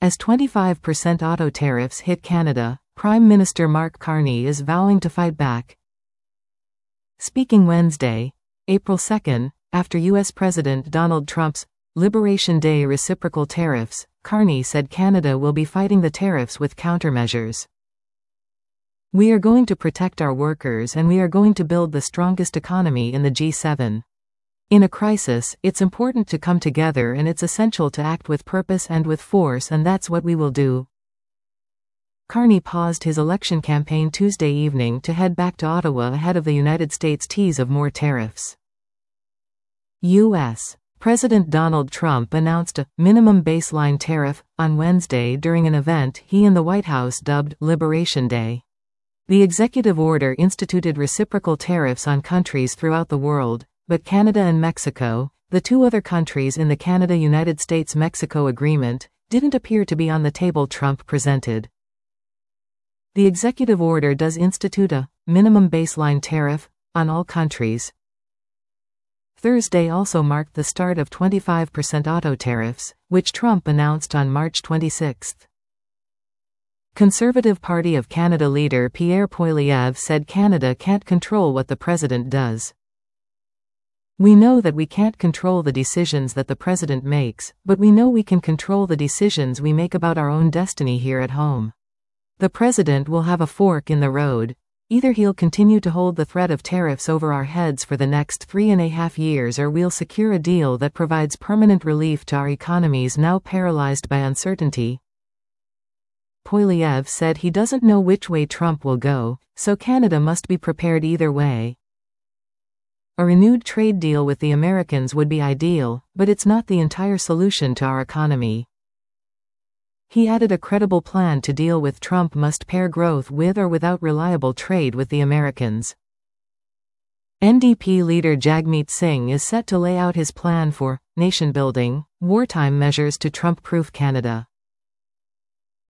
As 25% auto tariffs hit Canada, Prime Minister Mark Carney is vowing to fight back. Speaking Wednesday, April 2, after U.S. President Donald Trump's Liberation Day reciprocal tariffs, Carney said Canada will be fighting the tariffs with countermeasures. "We are going to protect our workers and we are going to build the strongest economy in the G7. In a crisis, it's important to come together and it's essential to act with purpose and with force, and that's what we will do." Carney paused his election campaign Tuesday evening to head back to Ottawa ahead of the United States' tease of more tariffs. U.S. President Donald Trump announced a minimum baseline tariff on Wednesday during an event he and the White House dubbed Liberation Day. The executive order instituted reciprocal tariffs on countries throughout the world, but Canada and Mexico, the two other countries in the Canada-United States-Mexico agreement, didn't appear to be on the table Trump presented. The executive order does institute a minimum baseline tariff on all countries. Thursday also marked the start of 25% auto tariffs, which Trump announced on March 26. Conservative Party of Canada leader Pierre Poilievre said Canada can't control what the president does. "We know that we can't control the decisions that the president makes, but we know we can control the decisions we make about our own destiny here at home. The president will have a fork in the road. Either he'll continue to hold the threat of tariffs over our heads for the next 3.5 years, or we'll secure a deal that provides permanent relief to our economies now paralyzed by uncertainty." Poilievre said he doesn't know which way Trump will go, so Canada must be prepared either way. "A renewed trade deal with the Americans would be ideal, but it's not the entire solution to our economy." He added a credible plan to deal with Trump must pair growth with or without reliable trade with the Americans. NDP leader Jagmeet Singh is set to lay out his plan for nation-building, wartime measures to Trump-proof Canada.